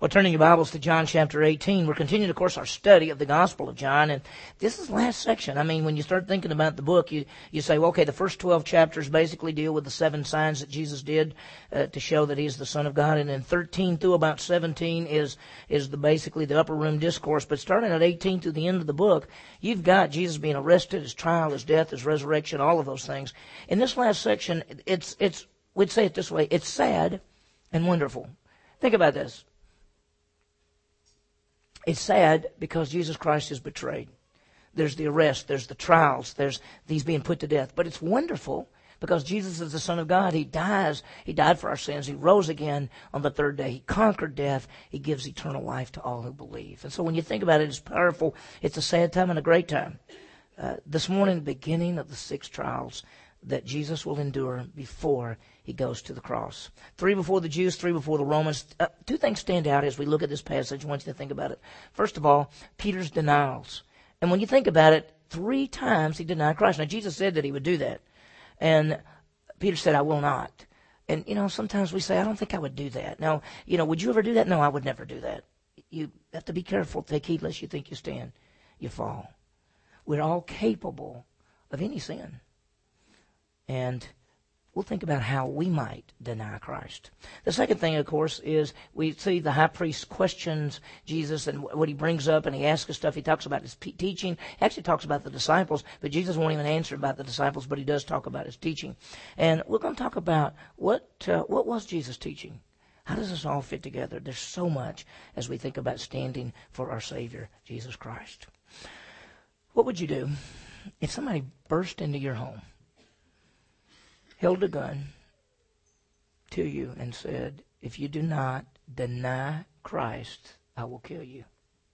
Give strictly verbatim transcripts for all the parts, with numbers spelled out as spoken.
Well, turning your Bibles to John chapter eighteen, we're continuing, of course, our study of the Gospel of John, and this is the last section. I mean, when you start thinking about the book, you, you say, well, okay, the first twelve chapters basically deal with the seven signs that Jesus did uh, to show that He is the Son of God, and then thirteen through about seventeen is is the basically the upper room discourse. But starting at eighteen to the end of the book, you've got Jesus being arrested, His trial, His death, His resurrection, all of those things. In this last section, it's it's we'd say it this way: it's sad and wonderful. Think about this. It's sad because Jesus Christ is betrayed. There's the arrest, there's the trials, there's these being put to death. But it's wonderful because Jesus is the Son of God. He dies. He died for our sins. He rose again on the third day. He conquered death. He gives eternal life to all who believe. And so when you think about it, it's powerful. It's a sad time and a great time. Uh, this morning, the beginning of the six trials that Jesus will endure before He goes to the cross. Three before the Jews, three before the Romans. Uh, two things stand out as we look at this passage. I want you to think about it. First of all, Peter's denials. And when you think about it, three times he denied Christ. Now, Jesus said that He would do that. And Peter said, I will not. And, you know, sometimes we say, I don't think I would do that. Now, you know, would you ever do that? No, I would never do that. You have to be careful. Take heed lest you think you stand. You fall. We're all capable of any sin. And we'll think about how we might deny Christ. The second thing, of course, is we see the high priest questions Jesus and what he brings up, and he asks us stuff. He talks about his teaching. He actually talks about the disciples, but Jesus won't even answer about the disciples, but he does talk about his teaching. And we're going to talk about what uh, what was Jesus' teaching? How does this all fit together? There's so much as we think about standing for our Savior, Jesus Christ. What would you do if somebody burst into your home, held a gun to you and said, if you do not deny Christ, I will kill you?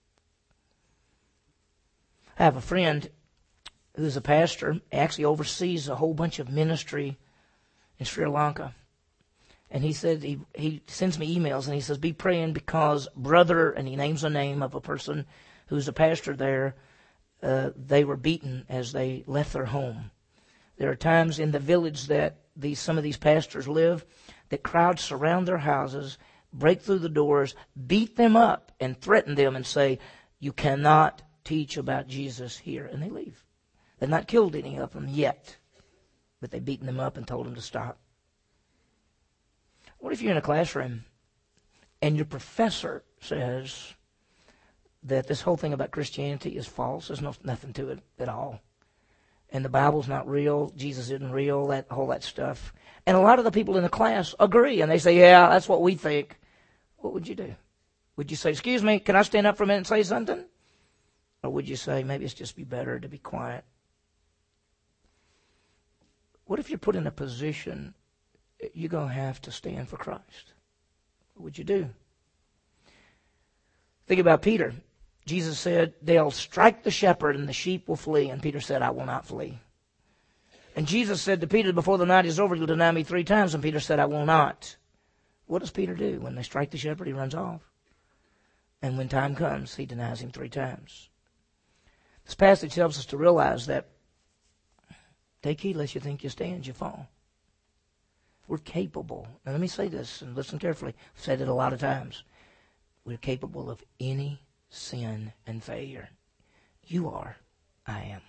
I have a friend who's a pastor, actually oversees a whole bunch of ministry in Sri Lanka. And he said, he, he sends me emails and he says, be praying because brother, and he names a name of a person who's a pastor there, uh, they were beaten as they left their home. There are times in the village that these some of these pastors live that crowds surround their houses, break through the doors, beat them up, and threaten them and say, you cannot teach about Jesus here. And they leave. They've not killed any of them yet, but they've beaten them up and told them to stop. What if you're in a classroom and your professor says that this whole thing about Christianity is false? There's no, nothing to it at all. And the Bible's not real, Jesus isn't real, that whole that stuff. And a lot of the people in the class agree, and they say, yeah, that's what we think. What would you do? Would you say, excuse me, can I stand up for a minute and say something? Or would you say, maybe it's just be better to be quiet? What if you're put in a position you're going to have to stand for Christ? What would you do? Think about Peter. Jesus said, they'll strike the shepherd and the sheep will flee. And Peter said, I will not flee. And Jesus said to Peter, before the night is over, you'll deny me three times. And Peter said, I will not. What does Peter do? When they strike the shepherd, he runs off. And when time comes, he denies him three times. This passage helps us to realize that take heed lest you think you stand, you fall. We're capable. Now let me say this, and listen carefully. I've said it a lot of times. We're capable of any sin and failure. You are. I am.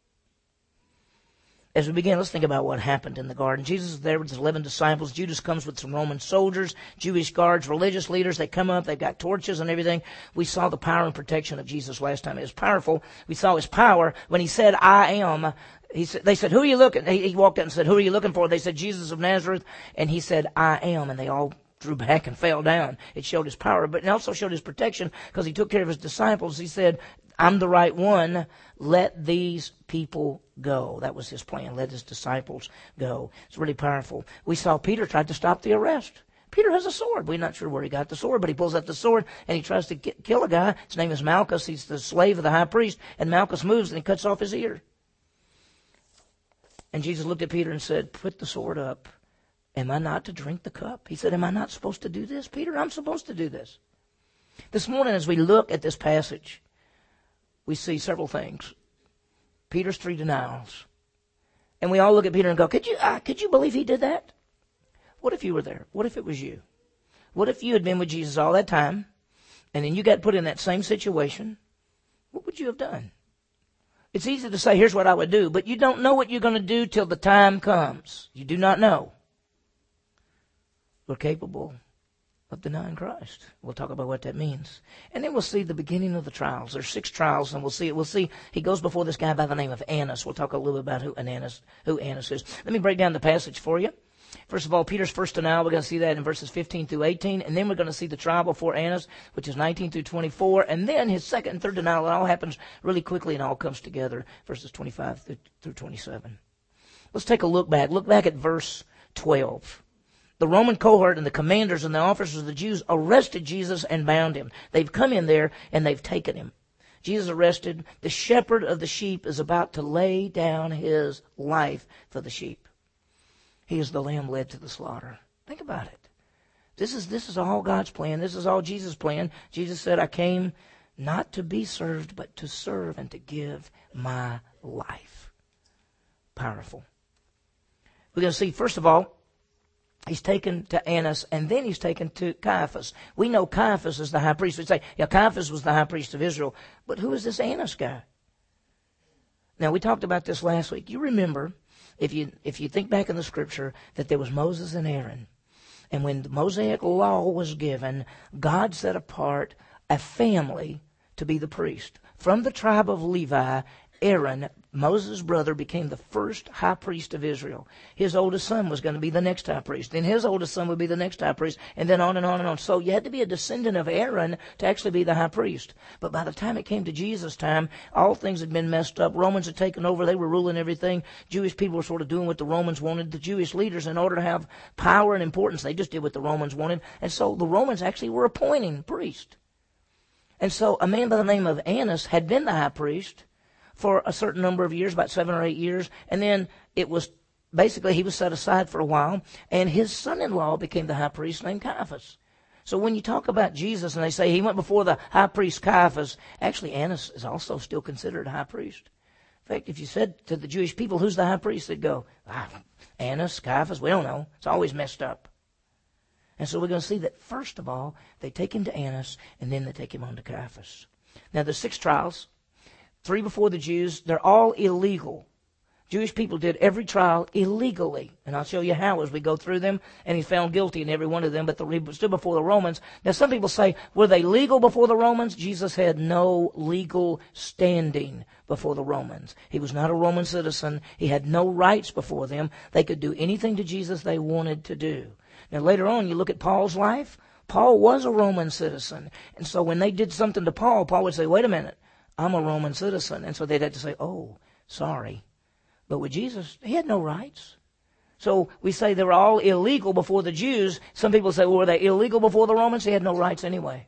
As we begin, let's think about what happened in the garden. Jesus is there with his eleven disciples. Judas comes with some Roman soldiers, Jewish guards, religious leaders. They come up. They've got torches and everything. We saw the power and protection of Jesus last time. It was powerful. We saw his power when he said, I am. He said, they said, who are you looking? He, he walked out and said, who are you looking for? They said, Jesus of Nazareth. And he said, I am. And they all drew back and fell down. It showed his power, but it also showed his protection because he took care of his disciples. He said, I'm the right one. Let these people go. That was his plan. Let his disciples go. It's really powerful. We saw Peter tried to stop the arrest. Peter has a sword. We're not sure where he got the sword, but he pulls out the sword and he tries to get, kill a guy. His name is Malchus. He's the slave of the high priest. And Malchus moves and he cuts off his ear. And Jesus looked at Peter and said, put the sword up. Am I not to drink the cup? He said, am I not supposed to do this? Peter, I'm supposed to do this. This morning as we look at this passage, we see several things. Peter's three denials. And we all look at Peter and go, could you, uh, could you believe he did that? What if you were there? What if it was you? What if you had been with Jesus all that time? and then you got put in that same situation, what would you have done? It's easy to say, here's what I would do, but you don't know what you're going to do till the time comes. You do not know. We're capable of denying Christ. We'll talk about what that means. And then we'll see the beginning of the trials. There's six trials, and we'll see it. We'll see he goes before this guy by the name of Annas. We'll talk a little bit about who Annas, who Annas is. Let me break down the passage for you. First of all, Peter's first denial, we're going to see that in verses fifteen through eighteen, and then we're going to see the trial before Annas, which is nineteen through twenty-four, and then his second and third denial. It all happens really quickly and all comes together, verses twenty-five through twenty-seven. Let's take a look back. Look back at verse twelve. The Roman cohort and the commanders and the officers of the Jews arrested Jesus and bound him. They've come in there and they've taken him. Jesus arrested. The shepherd of the sheep is about to lay down his life for the sheep. He is the lamb led to the slaughter. Think about it. This is, this is all God's plan. This is all Jesus' plan. Jesus said, I came not to be served, but to serve and to give my life. Powerful. We're going to see, first of all, he's taken to Annas, and then he's taken to Caiaphas. We know Caiaphas is the high priest. We say, yeah, Caiaphas was the high priest of Israel. But who is this Annas guy? Now, we talked about this last week. You remember, if you if you think back in the Scripture, that there was Moses and Aaron. And when the Mosaic law was given, God set apart a family to be the priest. From the tribe of Levi, Aaron, Moses' brother, became the first high priest of Israel. His oldest son was going to be the next high priest. Then his oldest son would be the next high priest, and then on and on and on. So you had to be a descendant of Aaron to actually be the high priest. But by the time it came to Jesus' time, all things had been messed up. Romans had taken over. They were ruling everything. Jewish people were sort of doing what the Romans wanted. The Jewish leaders, in order to have power and importance, they just did what the Romans wanted. And so the Romans actually were appointing priests. And so a man by the name of Annas had been the high priest for a certain number of years, about seven or eight years, and then it was basically he was set aside for a while, and his son-in-law became the high priest named Caiaphas. So when you talk about Jesus and they say he went before the high priest Caiaphas, actually Annas is also still considered a high priest. In fact, if you said to the Jewish people, who's the high priest, they'd go, ah, Annas, Caiaphas, we don't know. It's always messed up. And so we're going to see that first of all, they take him to Annas, and then they take him on to Caiaphas. Now there's six trials. Three before the Jews, they're all illegal. Jewish people did every trial illegally. And I'll show you how as we go through them. And he's found guilty in every one of them, but the, still before the Romans. Now some people say, were they legal before the Romans? Jesus had no legal standing before the Romans. He was not a Roman citizen. He had no rights before them. They could do anything to Jesus they wanted to do. Now later on, you look at Paul's life. Paul was a Roman citizen. And so when they did something to Paul, Paul would say, wait a minute. I'm a Roman citizen. And so they'd have to say, oh, sorry. But with Jesus, he had no rights. So we say they were all illegal before the Jews. Some people say, well, were they illegal before the Romans? He had no rights anyway.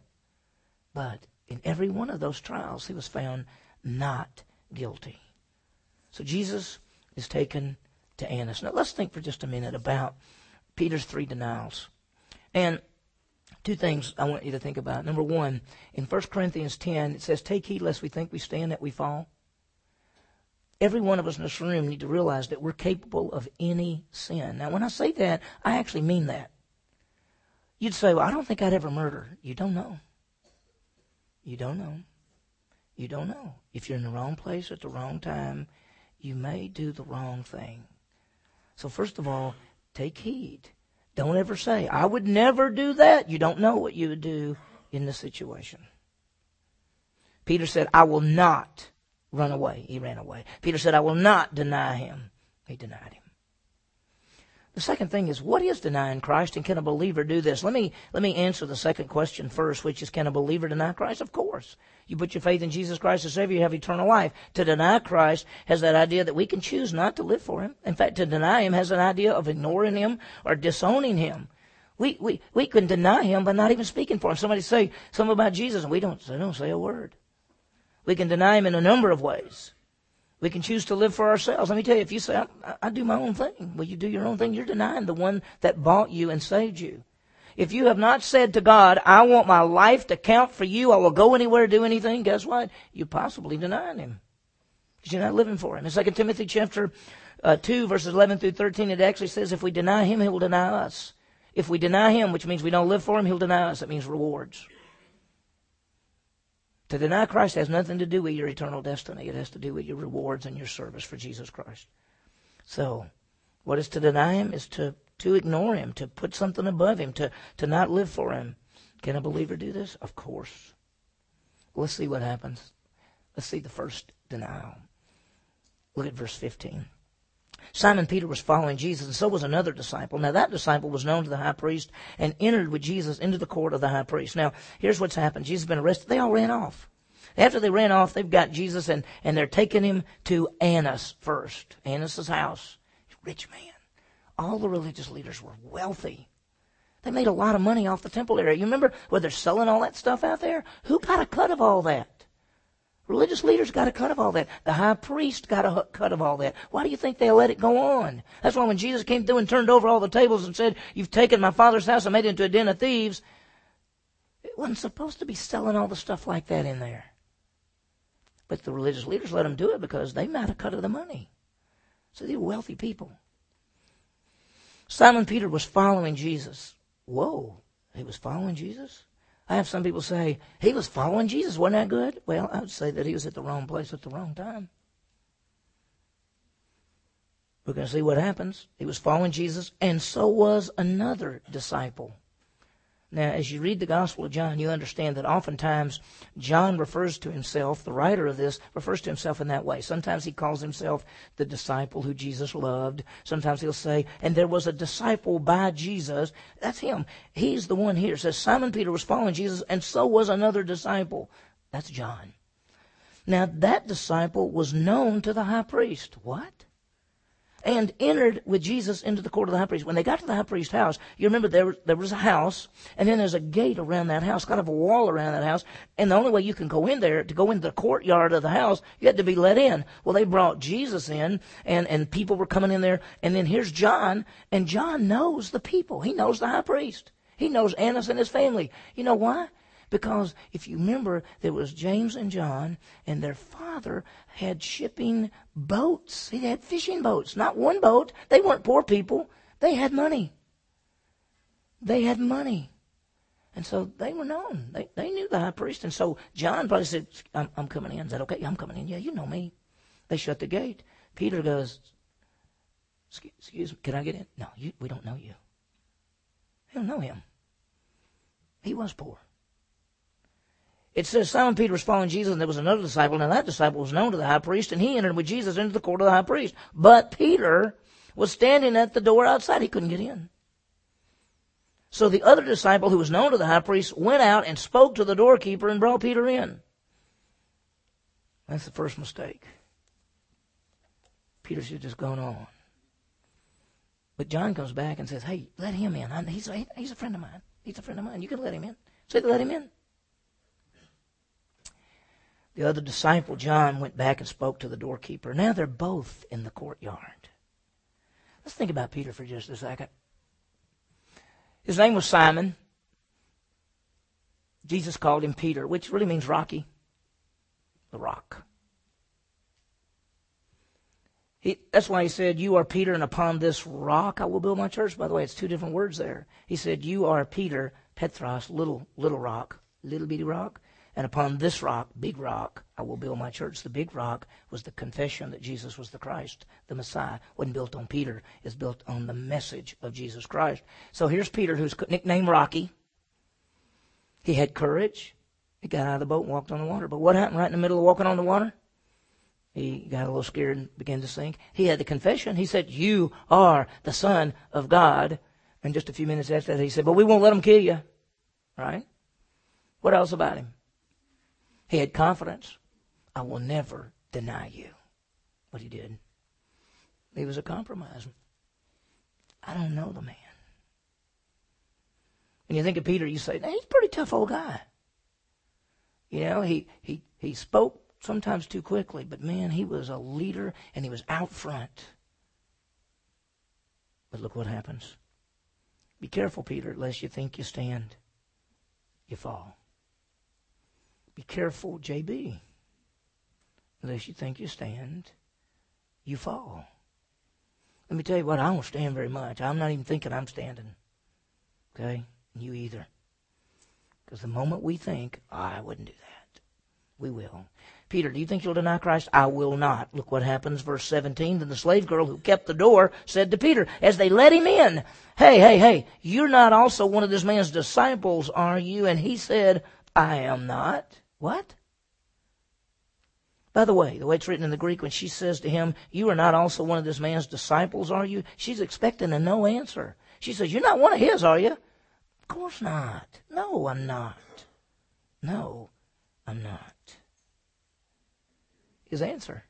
But in every one of those trials, he was found not guilty. So Jesus is taken to Annas. Now let's think for just a minute about Peter's three denials. And two things I want you to think about. Number one, in First Corinthians ten, it says, take heed lest we think we stand that we fall. Every one of us in this room need to realize that we're capable of any sin. Now, when I say that, I actually mean that. You'd say, well, I don't think I'd ever murder. You don't know. You don't know. You don't know. If you're in the wrong place at the wrong time, you may do the wrong thing. So first of all, take heed. Don't ever say, I would never do that. You don't know what you would do in the situation. Peter said, I will not run away. He ran away. Peter said, I will not deny him. He denied him. The second thing is, what is denying Christ, and can a believer do this? Let me let me answer the second question first, which is, can a believer deny Christ? Of course. You put your faith in Jesus Christ as Savior, you have eternal life. To deny Christ has that idea that we can choose not to live for him. In fact, to deny him has an idea of ignoring him or disowning him. We we we can deny him by not even speaking for him. Somebody say something about Jesus, and we don't, they don't say a word. We can deny him in a number of ways. We can choose to live for ourselves. Let me tell you, if you say, I, I do my own thing, well, you do your own thing, you're denying the one that bought you and saved you. If you have not said to God, I want my life to count for you, I will go anywhere, do anything, guess what? You're possibly denying him. Because you're not living for him. In Second Timothy chapter uh, two, verses eleven through thirteen, it actually says, if we deny him, he will deny us. If we deny him, which means we don't live for him, he'll deny us. That means rewards. To deny Christ has nothing to do with your eternal destiny. It has to do with your rewards and your service for Jesus Christ. So, what is to deny Him is to, to ignore Him, to put something above Him, to, to not live for Him. Can a believer do this? Of course. Let's see what happens. Let's see the first denial. Look at verse fifteen. Simon Peter was following Jesus, and so was another disciple. Now that disciple was known to the high priest and entered with Jesus into the court of the high priest. Now, here's what's happened. Jesus has been arrested. They all ran off. After they ran off, they've got Jesus, and, and they're taking him to Annas first. Annas' house. Rich man. All the religious leaders were wealthy. They made a lot of money off the temple area. You remember where they're selling all that stuff out there? Who got a cut of all that? Religious leaders got a cut of all that. The high priest got a cut of all that. Why do you think they let it go on? That's why when Jesus came through and turned over all the tables and said, "You've taken my Father's house and made it into a den of thieves," it wasn't supposed to be selling all the stuff like that in there. But the religious leaders let them do it because they made a cut of the money. So they were wealthy people. Simon Peter was following Jesus. Whoa, he was following Jesus? I have some people say, he was following Jesus. Wasn't that good? Well, I would say that he was at the wrong place at the wrong time. We're going to see what happens. He was following Jesus, and so was another disciple. Now, as you read the Gospel of John, you understand that oftentimes John refers to himself, the writer of this, refers to himself in that way. Sometimes he calls himself the disciple who Jesus loved. Sometimes he'll say, and there was a disciple by Jesus. That's him. He's the one here. It says Simon Peter was following Jesus, and so was another disciple. That's John. Now, that disciple was known to the high priest. What? And entered with Jesus into the court of the high priest. When they got to the high priest's house, you remember there was, there was a house, and then there's a gate around that house, kind of a wall around that house, and the only way you can go in there, to go into the courtyard of the house, you had to be let in. Well, they brought Jesus in, and, and people were coming in there, and then here's John, and John knows the people. He knows the high priest. He knows Annas and his family. You know why? Because if you remember, there was James and John, and their father had shipping boats. He had fishing boats, not one boat. They weren't poor people. They had money. They had money. And so they were known. They, they knew the high priest. And so John probably said, I'm, I'm coming in. Is that okay? I'm coming in. Yeah, you know me. They shut the gate. Peter goes, excuse, excuse me, can I get in? No, you, we don't know you. They don't know him. He was poor. It says Simon Peter was following Jesus, and there was another disciple, and that disciple was known to the high priest, and he entered with Jesus into the court of the high priest. But Peter was standing at the door outside. He couldn't get in. So the other disciple, who was known to the high priest, went out and spoke to the doorkeeper and brought Peter in. That's the first mistake. Peter should have just gone on. But John comes back and says, hey, let him in. I'm, he's, a, he's a friend of mine. He's a friend of mine. You can let him in. Say, let him in. The other disciple, John, went back and spoke to the doorkeeper. Now they're both in the courtyard. Let's think about Peter for just a second. His name was Simon. Jesus called him Peter, which really means rocky. The rock. He, that's why he said, you are Peter, and upon this rock I will build my church. By the way, it's two different words there. He said, you are Peter, Petros, little, little rock, little bitty rock. And upon this rock, big rock, I will build my church. The big rock was the confession that Jesus was the Christ, the Messiah. It wasn't built on Peter. It's built on the message of Jesus Christ. So here's Peter, who's nicknamed Rocky. He had courage. He got out of the boat and walked on the water. But what happened right in the middle of walking on the water? He got a little scared and began to sink. He had the confession. He said, you are the Son of God. And just a few minutes after that, he said, but we won't let them kill you. Right? What else about him? He had confidence. I will never deny you. What he did. He was a compromiser. I don't know the man. When you think of Peter, you say, hey, he's a pretty tough old guy. You know, he, he, he spoke sometimes too quickly, but man, he was a leader and he was out front. But look what happens. Be careful, Peter, lest you think you stand, you fall. Be careful, J B. Unless you think you stand, you fall. Let me tell you what, I don't stand very much. I'm not even thinking I'm standing. Okay? You either. Because the moment we think, oh, I wouldn't do that. We will. Peter, do you think you'll deny Christ? I will not. Look what happens, verse seventeen. Then the slave girl who kept the door said to Peter, as they let him in, hey, hey, hey, you're not also one of this man's disciples, are you? And he said, I am not. What? By the way, the way it's written in the Greek, when she says to him, you are not also one of this man's disciples, are you? She's expecting a no answer. She says, you're not one of his, are you? Of course not. No, I'm not. No, I'm not. His answer.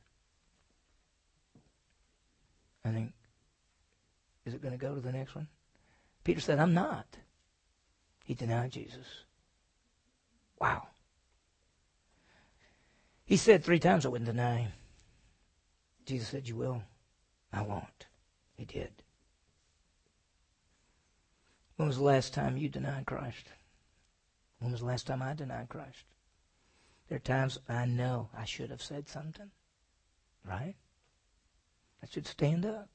I think, is it going to go to the next one? Peter said, I'm not. He denied Jesus. Wow. He said three times I wouldn't deny him. Jesus said, you will. I won't. He did. When was the last time you denied Christ? When was the last time I denied Christ? There are times I know I should have said something. Right? I should stand up.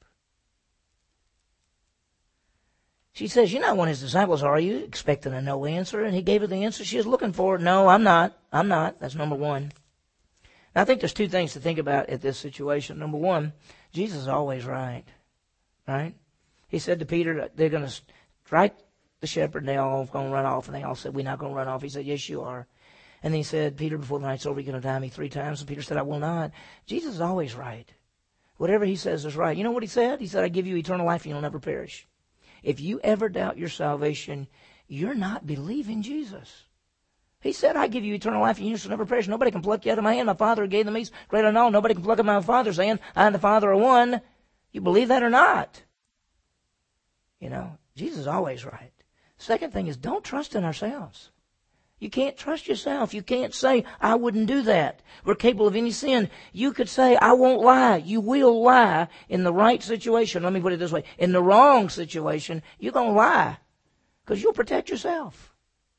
She says, you're not one of his disciples, are you? Expecting a no answer. And he gave her the answer she was looking for. No, I'm not. I'm not. That's number one. Now, I think there's two things to think about at this situation. Number one, Jesus is always right. Right? He said to Peter, they're going to strike the shepherd, and they all going to run off. And they all said, we're not going to run off. He said, yes, you are. And then he said, Peter, before the night's over, you're going to deny me three times. And Peter said, I will not. Jesus is always right. Whatever he says is right. You know what he said? He said, I give you eternal life and you'll never perish. If you ever doubt your salvation, you're not believing Jesus. He said, I give you eternal life and you shall never perish. Nobody can pluck you out of my hand. My Father gave them these great and all. Nobody can pluck out of my Father's hand. I and the Father are one. You believe that or not? You know, Jesus is always right. Second thing is, don't trust in ourselves. You can't trust yourself. You can't say, I wouldn't do that. We're capable of any sin. You could say, I won't lie. You will lie in the right situation. Let me put it this way. In the wrong situation, you're going to lie because you'll protect yourself.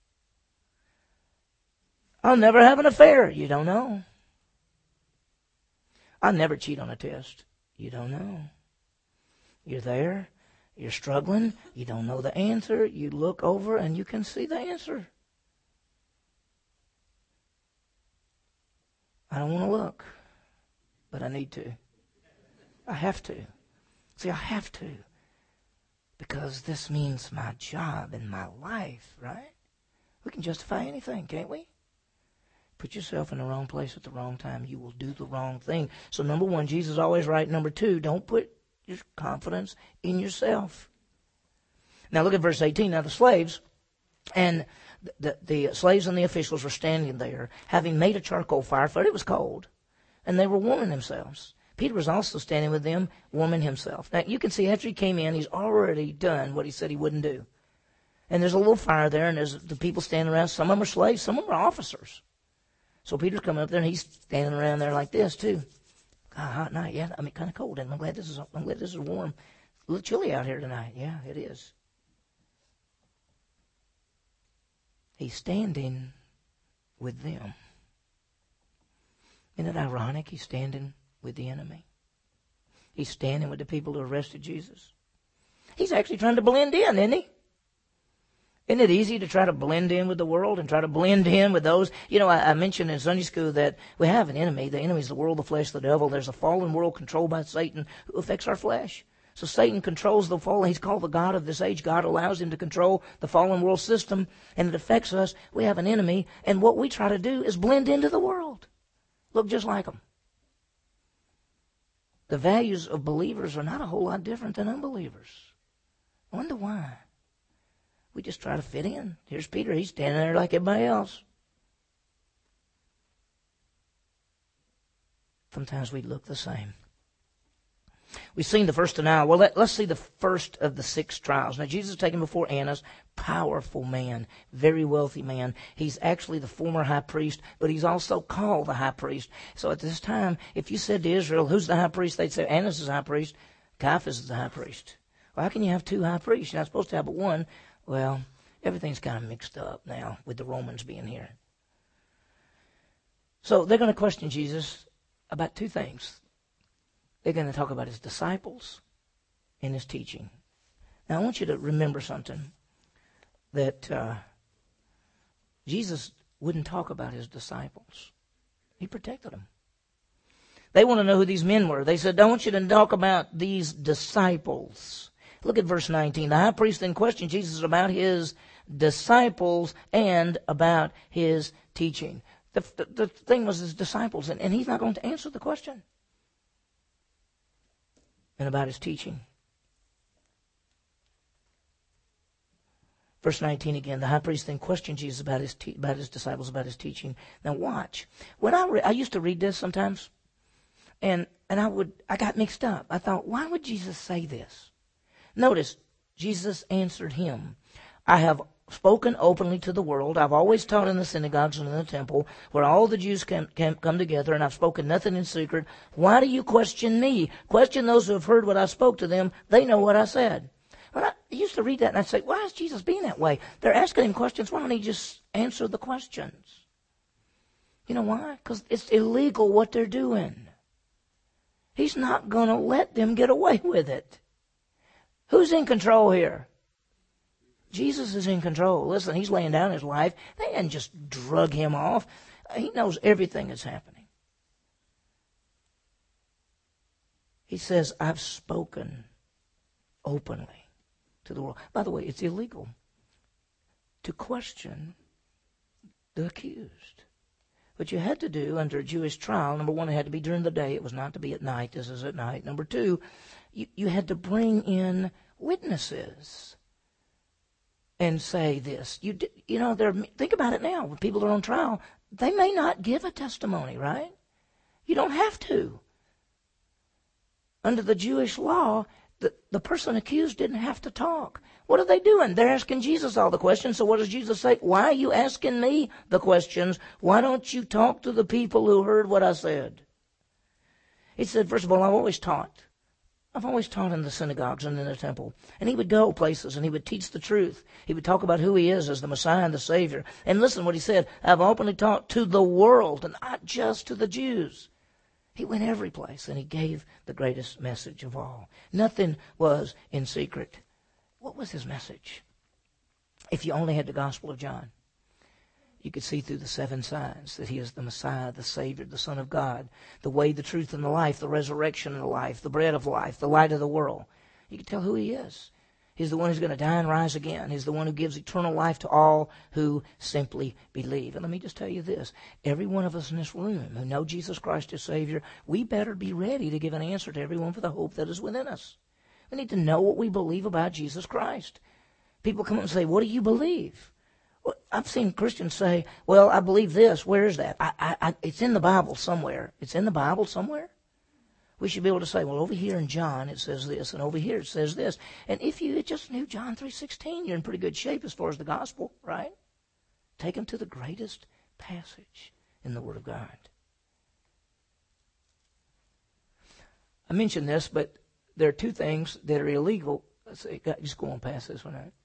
I'll never have an affair. You don't know. I'll never cheat on a test. You don't know. You're there. You're struggling. You don't know the answer. You look over and you can see the answer. I don't want to look, but I need to. I have to. See, I have to. Because this means my job and my life, right? We can justify anything, can't we? Put yourself in the wrong place at the wrong time. You will do the wrong thing. So number one, Jesus is always right. Number two, don't put your confidence in yourself. Now look at verse eighteen. Now the slaves and The, the slaves and the officials were standing there, having made a charcoal fire, for it was cold, and they were warming themselves. Peter was also standing with them, warming himself. Now, you can see after he came in, he's already done what he said he wouldn't do. And there's a little fire there, and there's the people standing around. Some of them are slaves, some of them are officers. So Peter's coming up there, and he's standing around there like this, too. God, hot night, yeah. I mean, kind of cold, and I'm glad this is, I'm glad this is warm. A little chilly out here tonight. Yeah, it is. He's standing with them. Isn't it ironic? He's standing with the enemy. He's standing with the people who arrested Jesus. He's actually trying to blend in, isn't he? Isn't it easy to try to blend in with the world and try to blend in with those? You know, I, I mentioned in Sunday school that we have an enemy. The enemy is the world, the flesh, the devil. There's a fallen world controlled by Satan who affects our flesh. So Satan controls the fallen. He's called the God of this age. God allows him to control the fallen world system, and it affects us. We have an enemy, and what we try to do is blend into the world. Look just like them. The values of believers are not a whole lot different than unbelievers. I wonder why. We just try to fit in. Here's Peter. He's standing there like everybody else. Sometimes we look the same. We've seen the first denial. Well, let, let's see the first of the six trials. Now, Jesus is taken before Annas, powerful man, very wealthy man. He's actually the former high priest, but he's also called the high priest. So at this time, if you said to Israel, who's the high priest? They'd say, Annas is the high priest. Caiaphas is the high priest. Well, how can you have two high priests? You're not supposed to have but one. Well, everything's kind of mixed up now with the Romans being here. So they're going to question Jesus about two things. They're going to talk about his disciples and his teaching. Now, I want you to remember something, that uh, Jesus wouldn't talk about his disciples. He protected them. They want to know who these men were. They said, I want you to talk about these disciples. Look at verse nineteen. The high priest then questioned Jesus about his disciples and about his teaching. The, the, the thing was his disciples, and, and he's not going to answer the question. And about his teaching. Verse nineteen again, the high priest then questioned Jesus about his te- about his disciples, about his teaching. Now watch. When I re- I used to read this sometimes, and and I would I got mixed up. I thought, why would Jesus say this? Notice, Jesus answered him, I have spoken openly to the world. I've always taught in the synagogues and in the temple, where all the Jews can, can come together, and I've spoken nothing in secret. Why do you question me? Question those who have heard what I spoke to them. They know what I said. When I used to read that, and I'd say, why is Jesus being that way? They're asking him questions. Why don't he just answer the questions? You know why? Because it's illegal what they're doing. He's not going to let them get away with it. Who's in control here? Jesus is in control. Listen, he's laying down his life. They didn't just drug him off. He knows everything that's happening. He says, I've spoken openly to the world. By the way, it's illegal to question the accused. What you had to do under a Jewish trial, number one, it had to be during the day. It was not to be at night. This is at night. Number two, you, you had to bring in witnesses and say this. You you know, they're, think about it now. When people are on trial, they may not give a testimony, right? You don't have to. Under the Jewish law, the, the person accused didn't have to talk. What are they doing? They're asking Jesus all the questions. So what does Jesus say? Why are you asking me the questions? Why don't you talk to the people who heard what I said? He said, first of all, I've always taught. I've always taught in the synagogues and in the temple. And he would go places and he would teach the truth. He would talk about who he is as the Messiah and the Savior. And listen what he said. I've openly taught to the world and not just to the Jews. He went every place and he gave the greatest message of all. Nothing was in secret. What was his message? If you only had the Gospel of John, you could see through the seven signs that he is the Messiah, the Savior, the Son of God, the way, the truth, and the life, the resurrection and the life, the bread of life, the light of the world. You could tell who he is. He's the one who's going to die and rise again. He's the one who gives eternal life to all who simply believe. And let me just tell you this. Every one of us in this room who know Jesus Christ as Savior, we better be ready to give an answer to everyone for the hope that is within us. We need to know what we believe about Jesus Christ. People come up and say, what do you believe? Well, I've seen Christians say, well, I believe this. Where is that? I, I, I, it's in the Bible somewhere. It's in the Bible somewhere? We should be able to say, well, over here in John it says this, and over here it says this. And if you just knew John three sixteen, you're in pretty good shape as far as the gospel, right? Take them to the greatest passage in the Word of God. I mentioned this, but there are two things that are illegal. Let's see, just go on past this one. Right?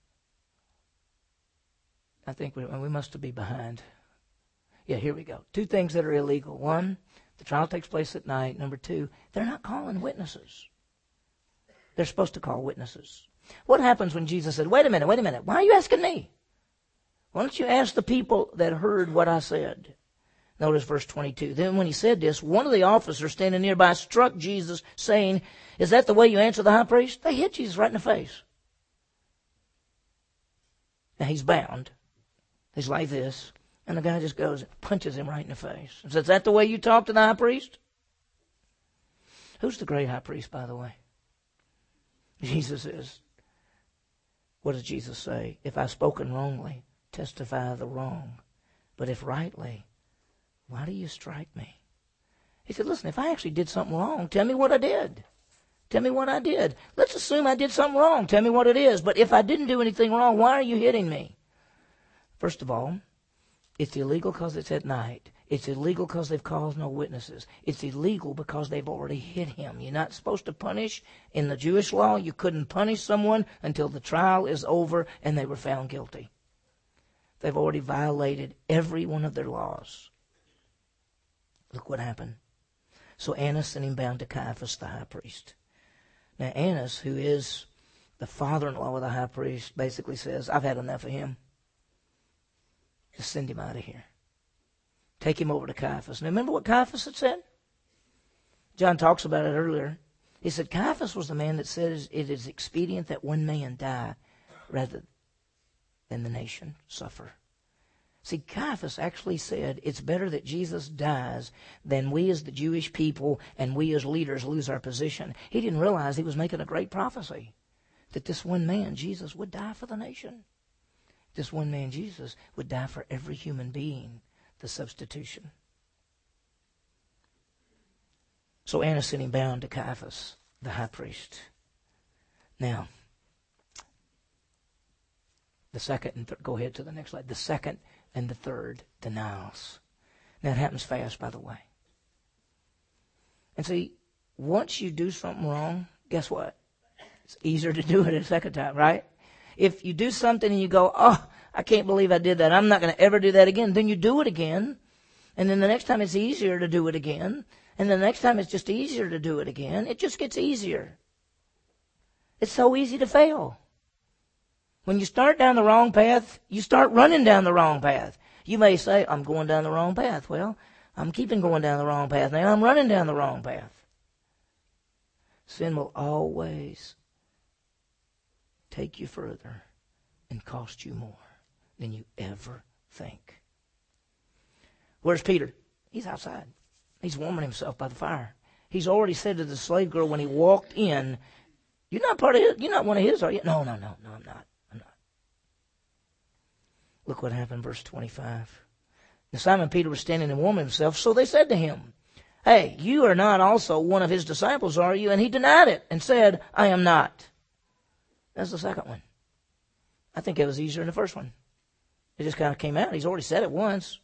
I think we, we must be behind. Yeah, here we go. Two things that are illegal. One, the trial takes place at night. Number two, they're not calling witnesses. They're supposed to call witnesses. What happens when Jesus said, wait a minute, wait a minute, why are you asking me? Why don't you ask the people that heard what I said? Notice verse twenty-two. Then when he said this, one of the officers standing nearby struck Jesus, saying, is that the way you answer the high priest? They hit Jesus right in the face. Now he's bound. He's like this. And the guy just goes and punches him right in the face. And says, is that the way you talk to the high priest? Who's the great high priest, by the way? Jesus is. What does Jesus say? If I've spoken wrongly, testify the wrong. But if rightly, why do you strike me? He said, listen, if I actually did something wrong, tell me what I did. Tell me what I did. Let's assume I did something wrong. Tell me what it is. But if I didn't do anything wrong, why are you hitting me? First of all, it's illegal because it's at night. It's illegal because they've called no witnesses. It's illegal because they've already hit him. You're not supposed to punish. In the Jewish law, you couldn't punish someone until the trial is over and they were found guilty. They've already violated every one of their laws. Look what happened. So Annas sent him bound to Caiaphas, the high priest. Now Annas, who is the father-in-law of the high priest, basically says, I've had enough of him. Just send him out of here. Take him over to Caiaphas. Now remember what Caiaphas had said? John talks about it earlier. He said Caiaphas was the man that said it is expedient that one man die rather than the nation suffer. See, Caiaphas actually said it's better that Jesus dies than we as the Jewish people and we as leaders lose our position. He didn't realize he was making a great prophecy, that this one man, Jesus, would die for the nation. This one man, Jesus, would die for every human being, the substitution. So Annas sent him bound to Caiaphas, the high priest. Now, the second and th- go ahead to the next slide. The second and the third denials. Now it happens fast, by the way. And see, once you do something wrong, guess what? It's easier to do it a second time, right? If you do something and you go, oh, I can't believe I did that. I'm not going to ever do that again. Then you do it again. And then the next time it's easier to do it again. And the next time it's just easier to do it again. It just gets easier. It's so easy to fail. When you start down the wrong path, you start running down the wrong path. You may say, I'm going down the wrong path. Well, I'm keeping going down the wrong path. Now I'm running down the wrong path. Sin will always take you further and cost you more than you ever think. Where's Peter? He's outside. He's warming himself by the fire. He's already said to the slave girl when he walked in, you're not part of his, you're not one of his, are you? No, no, no, no, I'm not. I'm not. Look what happened, verse twenty-five. Now Simon Peter was standing and warming himself, so they said to him, hey, you are not also one of his disciples, are you? And he denied it and said, I am not. That's the second one. I think it was easier than the first one. It just kind of came out. He's already said it once.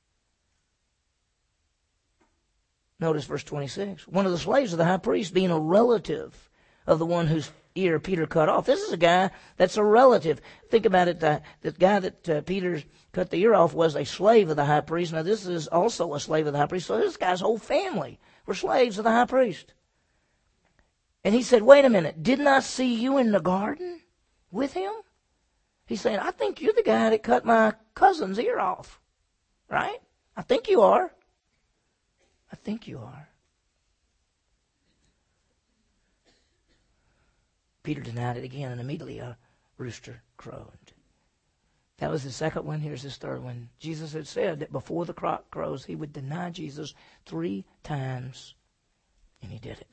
Notice verse twenty-six. One of the slaves of the high priest, being a relative of the one whose ear Peter cut off. This is a guy that's a relative. Think about it. The, the guy that uh, Peter cut the ear off was a slave of the high priest. Now this is also a slave of the high priest. So this guy's whole family were slaves of the high priest. And he said, wait a minute. Didn't I see you in the garden with him? He's saying, I think you're the guy that cut my cousin's ear off. Right? I think you are. I think you are. Peter denied it again, and immediately a rooster crowed. That was the second one. Here's his third one. Jesus had said that before the cock crows, he would deny Jesus three times, and he did it.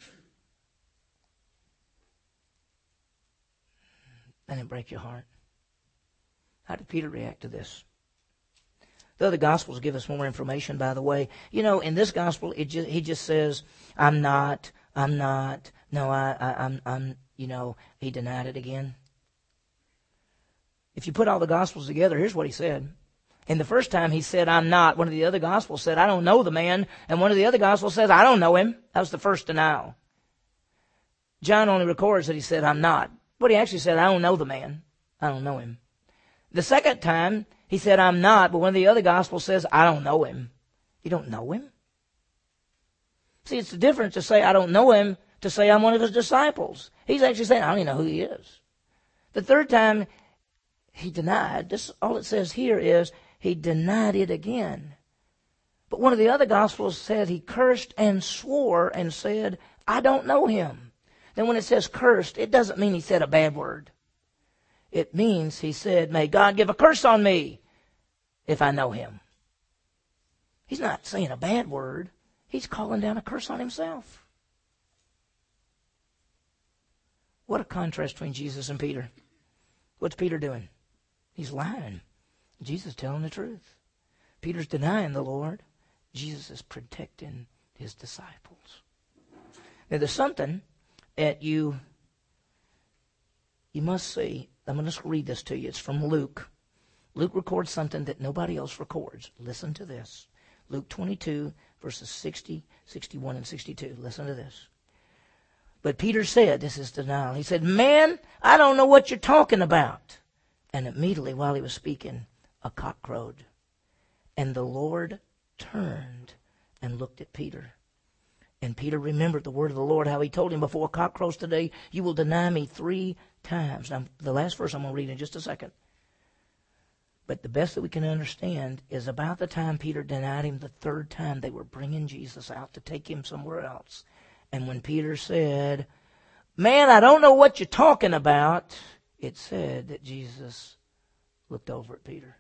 Doesn't it break your heart? How did Peter react to this? The other Gospels give us more information, by the way. You know, in this Gospel, it just, he just says, I'm not, I'm not, no, I, I, I'm, I'm, you know, he denied it again. If you put all the Gospels together, here's what he said. And the first time he said, I'm not, one of the other Gospels said, I don't know the man. And one of the other Gospels says, I don't know him. That was the first denial. John only records that he said, I'm not. But he actually said, I don't know the man. I don't know him. The second time, he said, I'm not, but one of the other Gospels says, I don't know him. You don't know him? See, it's the difference to say, I don't know him, to say I'm one of his disciples. He's actually saying, I don't even know who he is. The third time, he denied. This, all it says here is, he denied it again. But one of the other Gospels said he cursed and swore and said, I don't know him. Then when it says cursed, it doesn't mean he said a bad word. It means he said, may God give a curse on me if I know him. He's not saying a bad word. He's calling down a curse on himself. What a contrast between Jesus and Peter. What's Peter doing? He's lying. Jesus is telling the truth. Peter's denying the Lord. Jesus is protecting his disciples. Now there's something that you, you must see. I'm going to just read this to you. It's from Luke. Luke records something that nobody else records. Listen to this. Luke twenty-two, verses sixty, sixty-one, and sixty-two. Listen to this. But Peter said, this is denial, he said, man, I don't know what you're talking about. And immediately while he was speaking, a cock crowed. And the Lord turned and looked at Peter. And Peter remembered the word of the Lord, how he told him, before a cock crows today, you will deny me three times. Now, the last verse I'm going to read in just a second. But the best that we can understand is about the time Peter denied him the third time, they were bringing Jesus out to take him somewhere else. And when Peter said, "Man, I don't know what you're talking about," it said that Jesus looked over at Peter.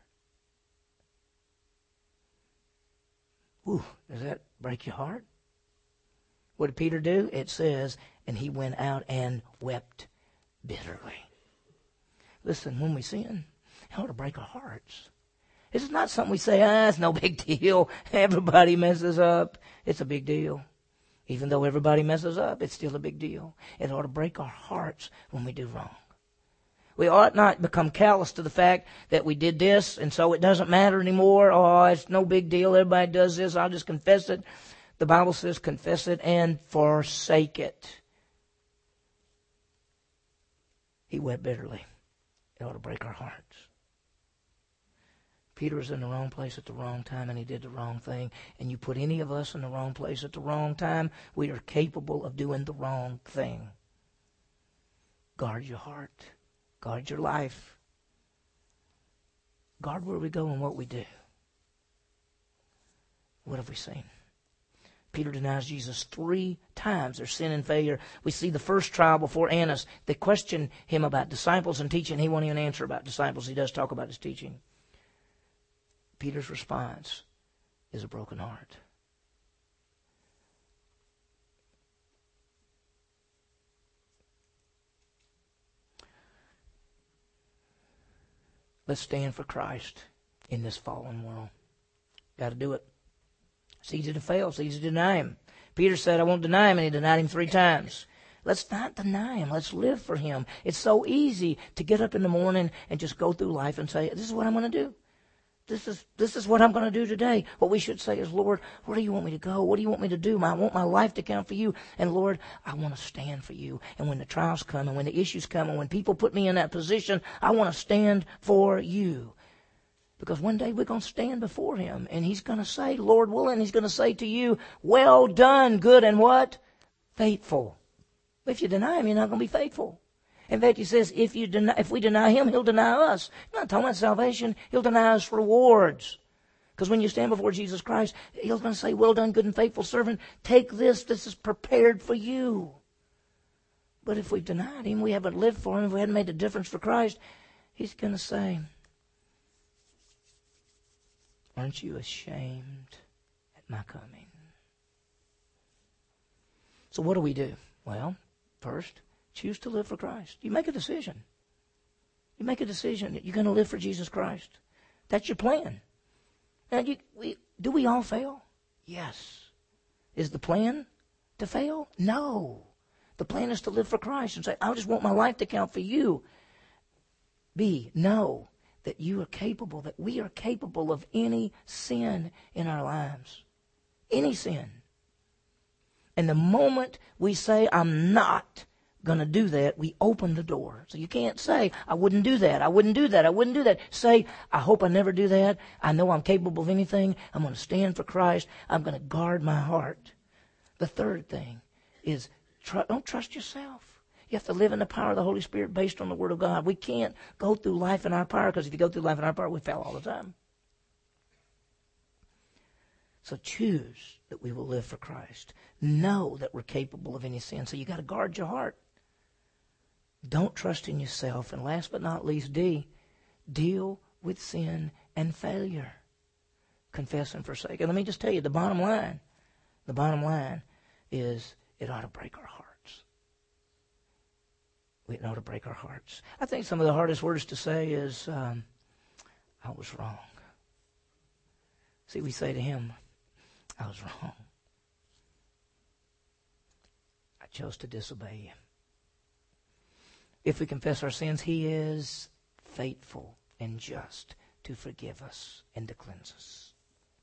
Ooh, does that break your heart? What did Peter do? It says, and he went out and wept bitterly. Listen, when we sin, it ought to break our hearts. This is not something we say, ah, it's no big deal. Everybody messes up. It's a big deal. Even though everybody messes up, it's still a big deal. It ought to break our hearts when we do wrong. We ought not become callous to the fact that we did this, and so it doesn't matter anymore. Oh, it's no big deal. Everybody does this. I'll just confess it. The Bible says confess it and forsake it. He wept bitterly. It ought to break our hearts. Peter was in the wrong place at the wrong time, and he did the wrong thing. And you put any of us in the wrong place at the wrong time, we are capable of doing the wrong thing. Guard your heart. Guard your life. Guard where we go and what we do. What have we seen? Peter denies Jesus three times. There's sin and failure. We see the first trial before Annas. They question him about disciples and teaching. He won't even answer about disciples. He does talk about his teaching. Peter's response is a broken heart. Let's stand for Christ in this fallen world. Got to do it. It's easy to fail. It's easy to deny him. Peter said, I won't deny him, and he denied him three times. Let's not deny him. Let's live for him. It's so easy to get up in the morning and just go through life and say, this is what I'm going to do. This is this is what I'm going to do today. What we should say is, Lord, where do you want me to go? What do you want me to do? I want my life to count for you. And Lord, I want to stand for you. And when the trials come and when the issues come and when people put me in that position, I want to stand for you. Because one day we're going to stand before him and he's going to say, Lord willing, he's going to say to you, well done, good and what? Faithful. If you deny him, you're not going to be faithful. In fact, he says, if you deny, if we deny him, he'll deny us. He's not talking about salvation. He'll deny us rewards. Because when you stand before Jesus Christ, he's going to say, well done, good and faithful servant. Take this. This is prepared for you. But if we've denied him, we haven't lived for him, if we haven't made a difference for Christ, he's going to say, aren't you ashamed at my coming? So what do we do? Well, first, choose to live for Christ. You make a decision. You make a decision that you're going to live for Jesus Christ. That's your plan. Now, you, we, do we all fail? Yes. Is the plan to fail? No. The plan is to live for Christ and say, I just want my life to count for you. B, know that you are capable, that we are capable of any sin in our lives. Any sin. And the moment we say, I'm not going to do that, we open the door. So you can't say, I wouldn't do that, I wouldn't do that, I wouldn't do that. Say, I hope I never do that. I know I'm capable of anything. I'm going to stand for Christ. I'm going to guard my heart. The third thing is, tr- don't trust yourself. You have to live in the power of the Holy Spirit based on the Word of God. We can't go through life in our power, because if you go through life in our power, we fail all the time. So choose that we will live for Christ. Know that we're capable of any sin. So you got to guard your heart. Don't trust in yourself. And last but not least, D, deal with sin and failure. Confess and forsake. And let me just tell you, the bottom line, the bottom line is it ought to break our hearts. It ought to break our hearts. I think some of the hardest words to say is, um, I was wrong. See, we say to him, I was wrong. I chose to disobey you. If we confess our sins, he is faithful and just to forgive us and to cleanse us.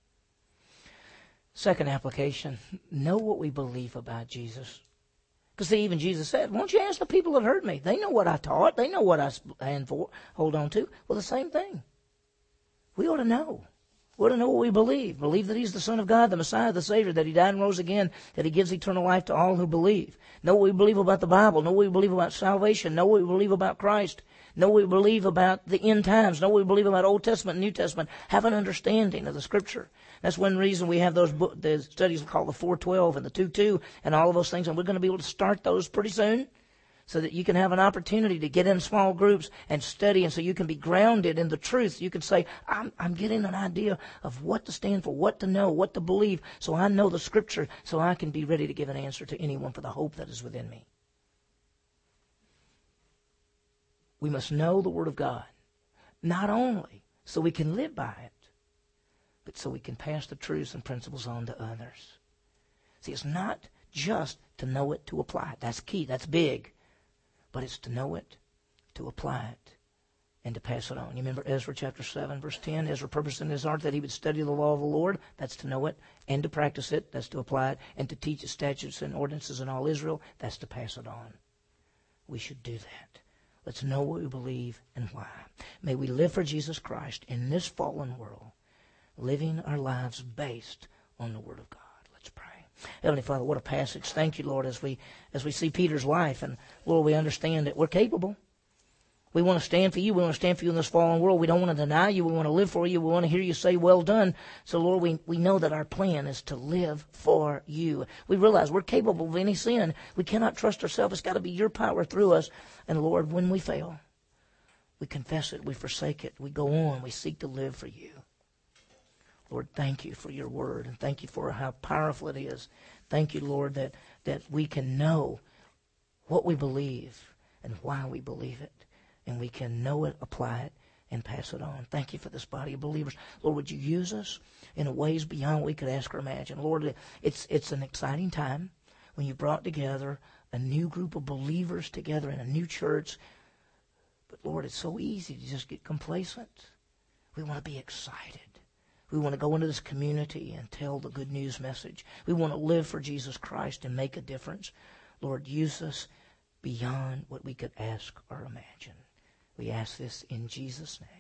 Second application, know what we believe about Jesus. Because see, even Jesus said, won't you ask the people that heard me? They know what I taught. They know what I stand for, hold on to. Well, the same thing. We ought to know. We ought to know what we believe. Believe that he's the Son of God, the Messiah, the Savior, that he died and rose again, that he gives eternal life to all who believe. Know what we believe about the Bible. Know what we believe about salvation. Know what we believe about Christ. Know what we believe about the end times. Know what we believe about Old Testament and New Testament. Have an understanding of the Scripture. That's one reason we have those book, the studies called the four twelve and the two two and all of those things. And we're going to be able to start those pretty soon so that you can have an opportunity to get in small groups and study, and so you can be grounded in the truth. You can say, I'm, I'm getting an idea of what to stand for, what to know, what to believe, so I know the Scripture, so I can be ready to give an answer to anyone for the hope that is within me. We must know the Word of God, not only so we can live by it, but so we can pass the truths and principles on to others. See, it's not just to know it, to apply it. That's key. That's big. But it's to know it, to apply it, and to pass it on. You remember Ezra chapter seven, verse ten? Ezra purposed in his heart that he would study the law of the Lord. That's to know it, and to practice it. That's to apply it, and to teach its statutes and ordinances in all Israel. That's to pass it on. We should do that. Let's know what we believe and why. May we live for Jesus Christ in this fallen world, living our lives based on the Word of God. Let's pray. Heavenly Father, what a passage. Thank you, Lord, as we as we see Peter's life. And, Lord, we understand that we're capable. We want to stand for you. We want to stand for you in this fallen world. We don't want to deny you. We want to live for you. We want to hear you say, well done. So, Lord, we, we know that our plan is to live for you. We realize we're capable of any sin. We cannot trust ourselves. It's got to be your power through us. And, Lord, when we fail, we confess it. We forsake it. We go on. We seek to live for you. Lord, thank you for your word, and thank you for how powerful it is. Thank you, Lord, that, that we can know what we believe and why we believe it, and we can know it, apply it, and pass it on. Thank you for this body of believers. Lord, would you use us in ways beyond what we could ask or imagine? Lord, it's, it's an exciting time when you brought together a new group of believers together in a new church. But, Lord, it's so easy to just get complacent. We want to be excited. We want to go into this community and tell the good news message. We want to live for Jesus Christ and make a difference. Lord, use us beyond what we could ask or imagine. We ask this in Jesus' name.